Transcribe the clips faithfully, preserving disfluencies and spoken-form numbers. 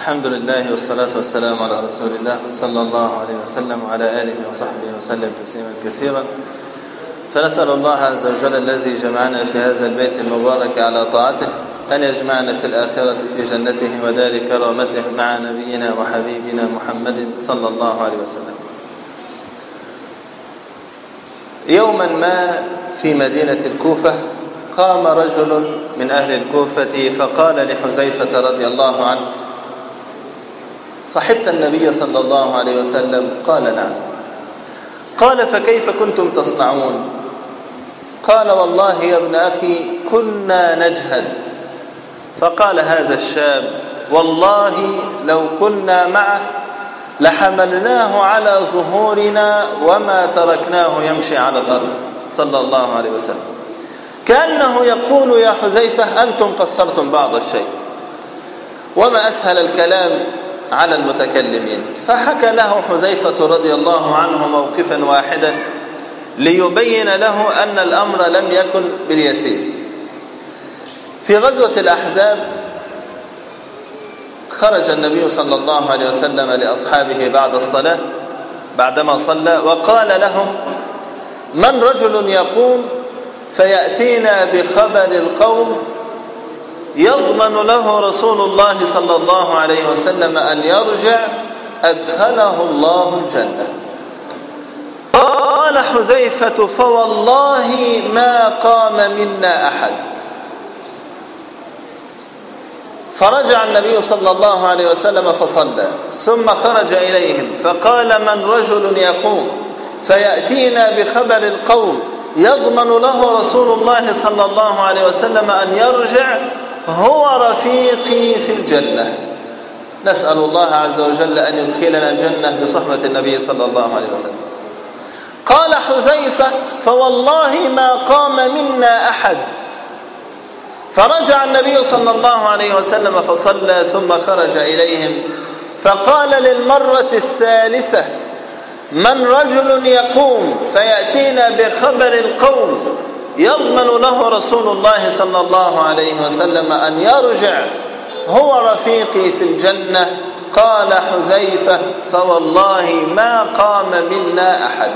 الحمد لله والصلاة والسلام على رسول الله صلى الله عليه وسلم وعلى آله وصحبه وسلم تسليما كثيرا. فنسأل الله عز وجل الذي جمعنا في هذا البيت المبارك على طاعته أن يجمعنا في الآخرة في جنته ودار كرامته مع نبينا وحبيبنا محمد صلى الله عليه وسلم. يوما ما في مدينة الكوفة قام رجل من أهل الكوفة فقال لحذيفة رضي الله عنه: صحبت النبي صلى الله عليه وسلم؟ قال: نعم. قال: فكيف كنتم تصنعون؟ قال: والله يا ابن أخي كنا نجهد. فقال هذا الشاب: والله لو كنا معه لحملناه على ظهورنا وما تركناه يمشي على الأرض صلى الله عليه وسلم. كأنه يقول: يا حذيفة أنتم قصرتم بعض الشيء. وما أسهل الكلام على المتكلمين. فحكى له حذيفة رضي الله عنه موقفا واحدا ليبين له أن الأمر لم يكن باليسير. في غزوة الأحزاب خرج النبي صلى الله عليه وسلم لأصحابه بعد الصلاة بعدما صلى وقال لهم: من رجل يقوم فيأتينا بخبر القوم يضمن له رسول الله صلى الله عليه وسلم أن يرجع أدخله الله الجنة. قال حذيفة: فوالله ما قام منا أحد. فرجع النبي صلى الله عليه وسلم فصلى ثم خرج إليهم فقال: من رجل يقوم فيأتينا بخبر القوم يضمن له رسول الله صلى الله عليه وسلم أن يرجع هو رفيقي في الجنة. نسأل الله عز وجل أن يدخلنا الجنة بصحبة النبي صلى الله عليه وسلم. قال حذيفة: فوالله ما قام منا أحد. فرجع النبي صلى الله عليه وسلم فصلى ثم خرج إليهم فقال للمرة الثالثة: من رجل يقوم فيأتينا بخبر القوم يضمن له رسول الله صلى الله عليه وسلم أن يرجع هو رفيقي في الجنة. قال حذيفة: فوالله ما قام منا أحد.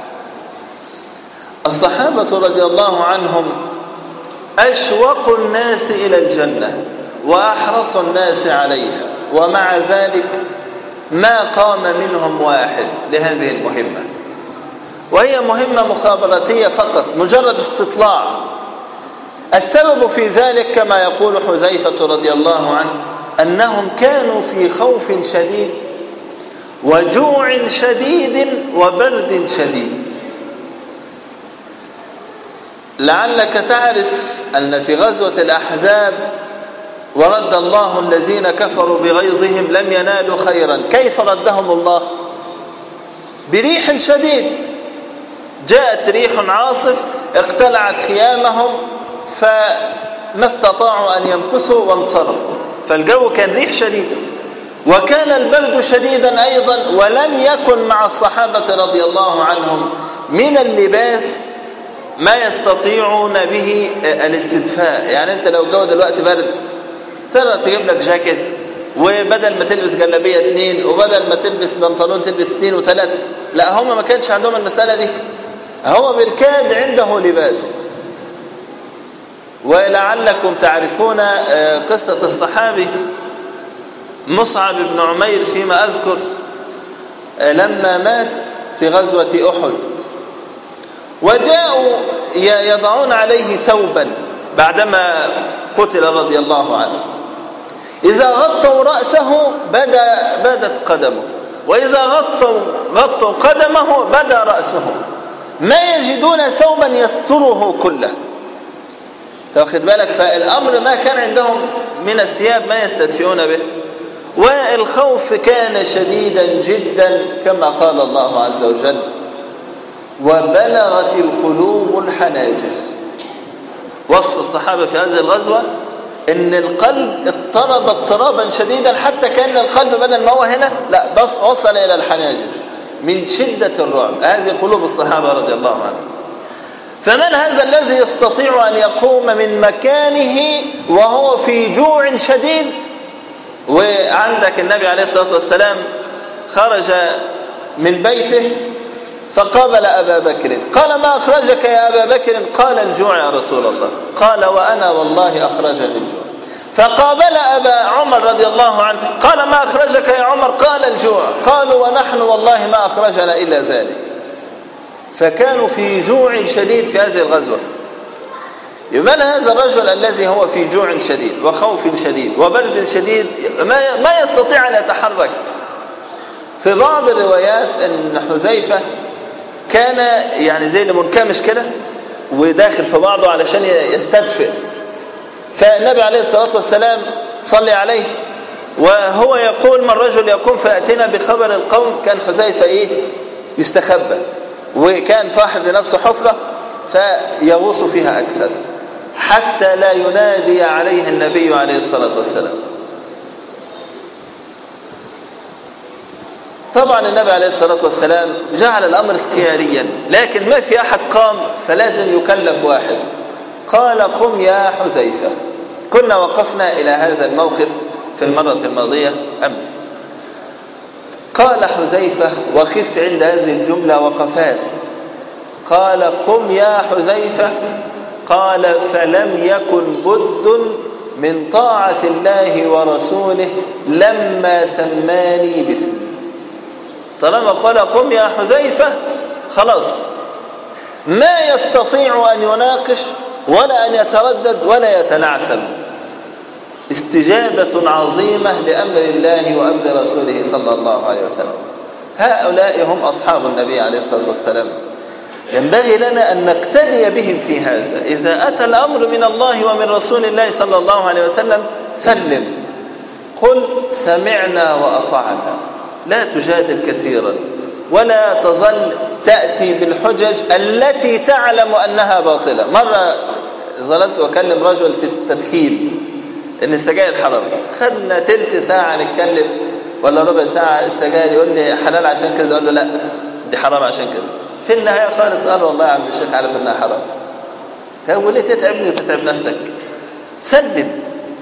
الصحابة رضي الله عنهم أشوق الناس إلى الجنة وأحرص الناس عليها، ومع ذلك ما قام منهم واحد لهذه المهمة، وهي مهمة مخابراتية فقط، مجرد استطلاع. السبب في ذلك كما يقول حذيفة رضي الله عنه أنهم كانوا في خوف شديد وجوع شديد وبرد شديد. لعلك تعرف أن في غزوة الأحزاب ورد الله الذين كفروا بغيظهم لم ينالوا خيرا. كيف ردهم الله؟ بريح شديد. جاءت ريح عاصف اقتلعت خيامهم فما استطاعوا أن يمكثوا وانصرفوا، فالجو كان ريح شديد وكان البرد شديدا أيضا. ولم يكن مع الصحابة رضي الله عنهم من اللباس ما يستطيعون به الاستدفاء. يعني أنت لو الجو دلوقتي برد تقدر تجيب لك جاكيت، وبدل ما تلبس جلابية اتنين وبدل ما تلبس بنطلون تلبس اتنين وثلاثة. لا، هم ما كانش عندهم المسألة دي، هو بالكاد عنده لباس. ولعلكم تعرفون قصة الصحابي مصعب بن عمير فيما أذكر لما مات في غزوة أحد، وجاءوا يضعون عليه ثوبا بعدما قتل رضي الله عنه. إذا غطوا رأسه بدا بدت قدمه، وإذا غطوا غطوا قدمه بدا رأسه، ما يجدون ثوبا يستره كله. تاخد بالك؟ فالأمر ما كان عندهم من الثياب ما يستدفئون به، والخوف كان شديدا جدا كما قال الله عز وجل: وبلغت القلوب الحناجر. وصف الصحابة في هذه الغزوة ان القلب اضطرب اضطرابا شديدا حتى كان القلب بدل ما هو هنا لا بس وصل الى الحناجر من شدة الرعب. هذه قلوب الصحابة رضي الله عنهم. فمن هذا الذي يستطيع ان يقوم من مكانه وهو في جوع شديد وعندك النبي عليه الصلاة والسلام خرج من بيته فقابل أبا بكر، قال ما أخرجك يا أبا بكر؟ قال الجوع يا رسول الله. قال وأنا والله أخرجني الجوع. فقابل أبا عمر رضي الله عنه، قال ما أخرجك يا عمر؟ قال الجوع. قالوا ونحن والله ما أخرجنا إلا ذلك. فكانوا في جوع شديد في هذه الغزوة. يبان هذا الرجل الذي هو في جوع شديد وخوف شديد وبرد شديد ما يستطيع أن يتحرك. في بعض الروايات أن حذيفة كان يعني زي اللي منكمش كده وداخل في بعضه علشان يستدفئ، فالنبي عليه الصلاة والسلام صلى عليه وهو يقول ما الرجل يقوم فيأتينا بخبر القوم، كان حذيفة إيه يستخبى وكان فاحر لنفسه حفرة فيغوص فيها أكثر حتى لا ينادي عليه النبي عليه الصلاة والسلام. طبعا النبي عليه الصلاة والسلام جعل الأمر اختياريا، لكن ما في أحد قام فلازم يكلف واحد. قال قم يا حذيفة. كنا وقفنا إلى هذا الموقف في المرة الماضية أمس. قال حذيفة وقف عند هذه الجملة وقفات. قال قم يا حذيفة. قال فلم يكن بد من طاعة الله ورسوله لما سماني باسمي. طالما قال قم يا حذيفة خلاص ما يستطيع أن يناقش ولا أن يتردد ولا يتنعسل. استجابة عظيمة لأمر الله وأمر رسوله صلى الله عليه وسلم. هؤلاء هم أصحاب النبي عليه الصلاة والسلام، ينبغي لنا أن نقتدي بهم في هذا. إذا أتى الأمر من الله ومن رسول الله صلى الله عليه وسلم سلم، قل سمعنا وأطعنا، لا تجادل كثيرا ولا تظل تأتي بالحجج التي تعلم أنها باطلة. مرة ظلت أكلم رجل في التدخين إن السجاير حرام، خدنا تلت ساعة نتكلم ولا ربع ساعة، السجاير يقول لي حلال عشان كذا، أقول له لا دي حرام عشان كذا. في النهاية خالص قال والله يا عم الشيخ عارف إنها حرام. طب وليه تتعبني وتتعب نفسك؟ سلم،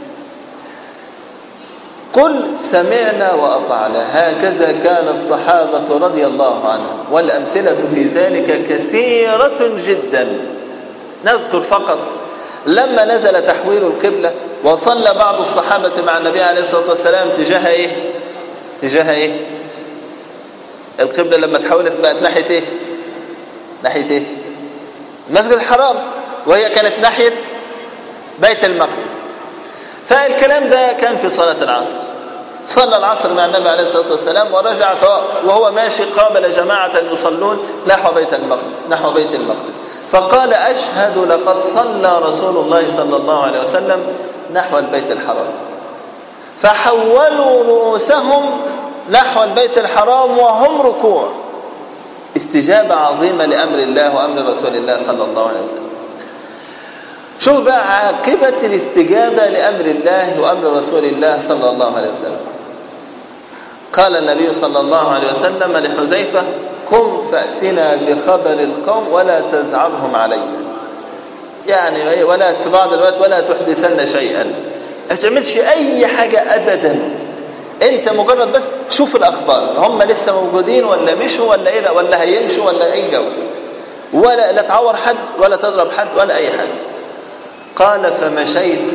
قل سمعنا وأطعنا. هكذا كان الصحابة رضي الله عنهم، والأمثلة في ذلك كثيرة جدا. نذكر فقط لما نزل تحويل القبلة وصلى بعض الصحابة مع النبي عليه الصلاة والسلام تجاه إيه؟ تجاه إيه؟ القبلة لما تحولت بقت ناحية إيه؟ ناحية إيه؟ المسجد الحرام، وهي كانت ناحية بيت المقدس. فالكلام ده كان في صلاة العصر. صلى العصر مع النبي عليه الصلاة والسلام ورجع وهو ماشي قابل جماعة يصلون نحو بيت المقدس نحو بيت المقدس فقال أشهد لقد صلى رسول الله صلى الله عليه وسلم نحو البيت الحرام. فحولوا رؤوسهم نحو البيت الحرام وهم ركوع. استجابة عظيمة لأمر الله وأمر رسول الله صلى الله عليه وسلم. شوف بقى عاقبة الاستجابة لأمر الله وأمر رسول الله صلى الله عليه وسلم. قال النبي صلى الله عليه وسلم لحذيفة قم فأتنا بخبر القوم ولا تزعرهم علينا، يعني ولا في بعض الوقت ولا تحدثن شيئا، ما تعملش أي حاجة أبدا، أنت مجرد بس شوف الأخبار هم لسه موجودين ولا مشوا ولا إيه ولا هيمشوا ولا أي جو، ولا لا تعور حد ولا تضرب حد ولا أي حاجة. قال فمشيت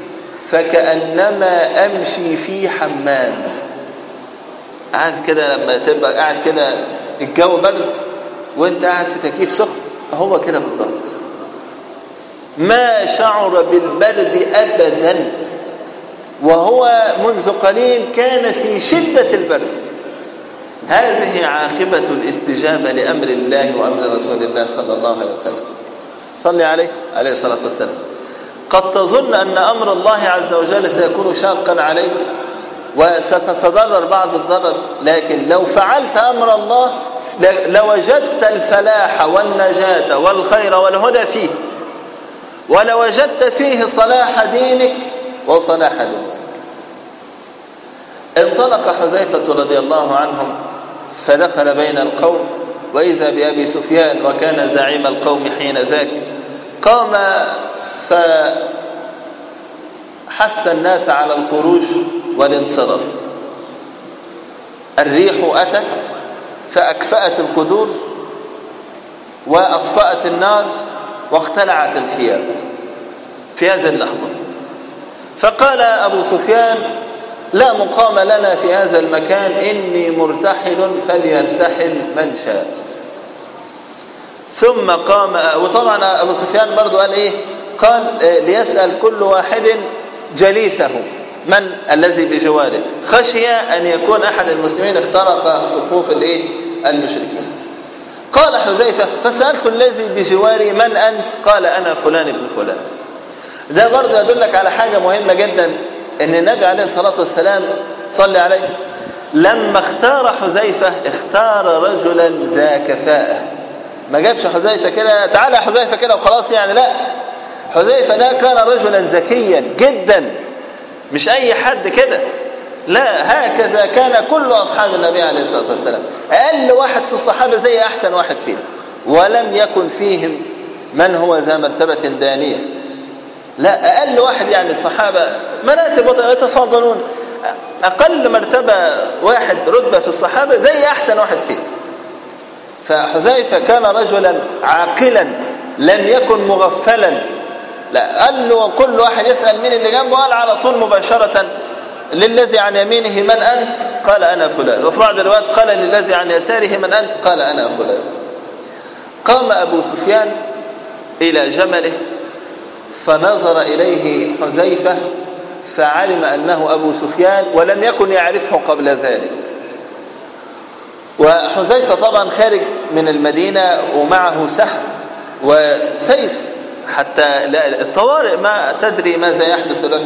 فكأنما أمشي في حمام. قاعد كده لما تبقى قاعد كده الجو برد وانت قاعد في تكييف سخن، هو كده بالظبط، ما شعر بالبرد أبدا، وهو منذ قليل كان في شدة البرد. هذه عاقبة الاستجابة لأمر الله وأمر رسول الله صلى الله عليه وسلم. صلي عليه عليه الصلاة والسلام. قد تظن أن أمر الله عز وجل سيكون شاقا عليك وستتضرر بعض الضرر، لكن لو فعلت أمر الله لوجدت الفلاح والنجاة والخير والهدى فيه، ولوجدت فيه صلاح دينك وصلاح دنياك. انطلق حذيفة رضي الله عنهم فدخل بين القوم، وإذا بأبي سفيان وكان زعيم القوم حين ذاك. قام فحث الناس على الخروج والانصراف. الريح أتت فأكفأت القدور وأطفأت النار واقتلعت الخيام في هذه اللحظة. فقال أبو سفيان: لا مقام لنا في هذا المكان، إني مرتحل فليرتحل من شاء. ثم قام، وطبعا أبو سفيان برضو قال إيه؟ قال ليسأل كل واحد جليسه من الذي بجواره، خشي أن يكون أحد المسلمين اخترق صفوف الإيه؟ المشركين. قال حذيفة: فسألت الذي بجواري: من أنت؟ قال: أنا فلان ابن فلان. ده برضو يدلك على حاجة مهمة جدا، ان النبي عليه الصلاة والسلام صلى عليه لما اختار حذيفة اختار رجلا ذا كفاءة. ما جابش حذيفة كده تعالى يا حذيفة كده وخلاص يعني، لا، حذيفة ده كان رجلا ذكيا جدا، مش اي حد كده، لا، هكذا كان كل اصحاب النبي عليه الصلاة والسلام. اقل واحد في الصحابة زي احسن واحد فيهم، ولم يكن فيهم من هو ذا مرتبة دانية، لا، أقل واحد يعني الصحابة مراتب يتفاضلون، أقل مرتبة واحد رتبة في الصحابة زي أحسن واحد فيه. فحذيفة كان رجلا عاقلا لم يكن مغفلا، لا، قال له كل واحد يسأل مين اللي جنبه، قال على طول مباشرة للذي عن يمينه: من أنت؟ قال: أنا فلان. وفي بعض الروايات قال للذي عن يساره: من أنت؟ قال: أنا فلان. قام أبو سفيان إلى جمله فنظر إليه حذيفة فعلم أنه أبو سفيان ولم يكن يعرفه قبل ذلك. وحذيفة طبعا خارج من المدينة ومعه سهم وسيف حتى الطوارئ ما تدري ماذا يحدث لك،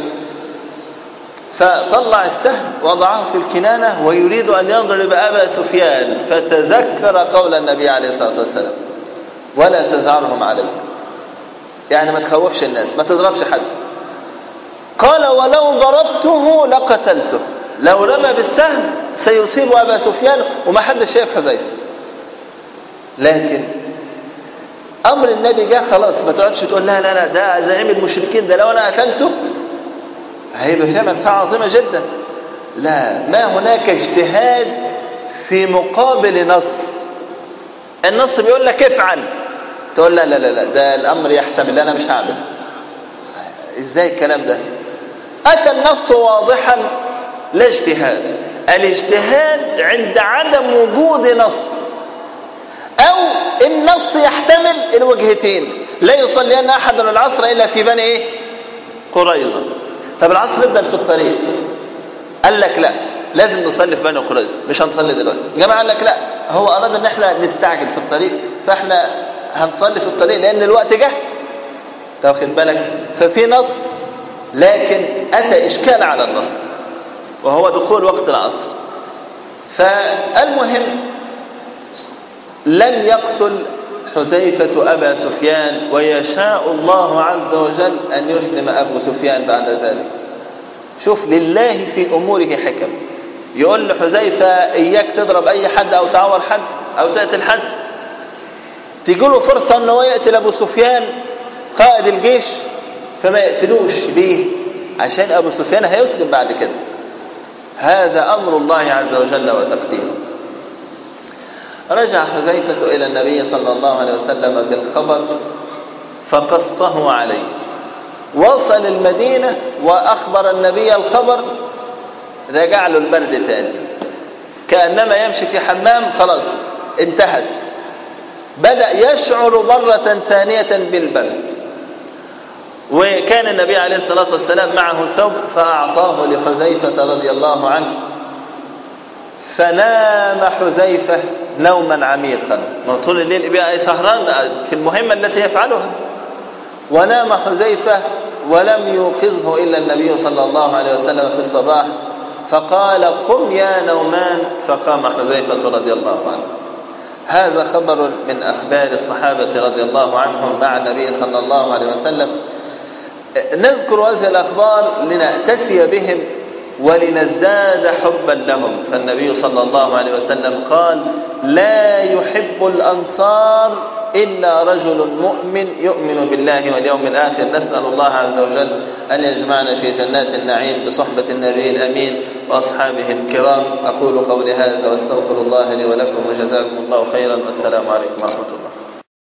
فطلع السهم وضعه في الكنانة ويريد أن يضرب أبا سفيان، فتذكر قول النبي عليه الصلاة والسلام: ولا تزعرهم عليه، يعني ما تخوفش الناس، ما تضربش حد. قال: ولو ضربته لقتلته، لو رمى بالسهم سيصيب أبا سفيان وما حد شايف حذيفة. لكن أمر النبي جاء خلاص، ما تقعدش تقول لا لا لا ده زعيم المشركين، ده لو أنا قتلته هيبقى فيها منفعة عظيمة جدا. لا، ما هناك اجتهاد في مقابل نص. النص بيقول لك افعل، تقول لا لا لا لا ده الأمر يحتمل، أنا مش هعمل. إزاي الكلام ده؟ أتى النص واضحا، لا اجتهاد. الاجتهاد عند عدم وجود نص، أو النص يحتمل الوجهتين. لا يصلين أحد العصر إلا في بني إيه؟ قريظة. طب العصر ابدأ في الطريق، قال لك لا لازم نصلي في بني قريظة، مش هنصلي دلوقتي. الجماعة قال لك لا، هو أراد أن احنا نستعجل في الطريق، فاحنا هنصلي في الطريق لأن الوقت جه. تاخد بالك؟ ففي نص، لكن أتى إشكال على النص وهو دخول وقت العصر. فالمهم لم يقتل حذيفة أبا سفيان، ويشاء الله عز وجل أن يسلم أبو سفيان بعد ذلك. شوف، لله في أموره حكم. يقول لحذيفة: إياك تضرب أي حد أو تعور حد أو تقتل حد. تيجيله فرصة أنه يقتل أبو سفيان قائد الجيش فما يقتلوش. ليه؟ عشان أبو سفيان هيسلم بعد كده. هذا أمر الله عز وجل وتقديره. رجع حذيفة إلى النبي صلى الله عليه وسلم بالخبر فقصه عليه. وصل المدينة وأخبر النبي الخبر، رجع له البرد تاني، كأنما يمشي في حمام، خلاص انتهت. بدأ يشعر مرة ثانية بالبرد. وكان النبي عليه الصلاة والسلام معه ثوب فأعطاه لحذيفة رضي الله عنه، فنام حذيفة نوما عميقا. طول الليل بقى سهران في المهمة التي يفعلها، ونام حذيفة ولم يوقظه إلا النبي صلى الله عليه وسلم في الصباح، فقال: قم يا نومان، فقام حذيفة رضي الله عنه. هذا خبر من أخبار الصحابة رضي الله عنهم مع النبي صلى الله عليه وسلم. نذكر هذه الأخبار لنأتسي بهم ولنزداد حبا لهم. فالنبي صلى الله عليه وسلم قال: لا يحب الأنصار إلا رجل مؤمن يؤمن بالله واليوم الآخر. نسأل الله عز وجل أن يجمعنا في جنات النعيم بصحبة النبي الأمين وأصحابه الكرام. أقول قولي هذا واستغفر الله لي ولكم وجزاكم الله خيرا، والسلام عليكم ورحمة الله.